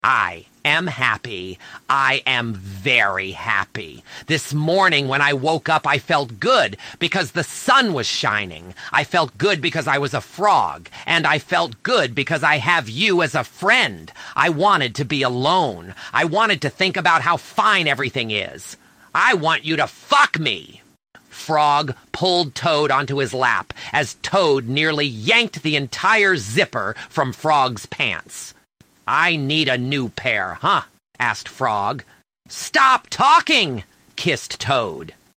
I am happy. I am very happy. This morning when I woke up, I felt good because the sun was shining. I felt good because I was a frog. And I felt good because I have you as a friend. I wanted to be alone. I wanted to think about how fine everything is. I want you to fuck me. Frog pulled Toad onto his lap as Toad nearly yanked the entire zipper from Frog's pants. I need a new pair, huh? Asked Frog. Stop talking, kissed Toad.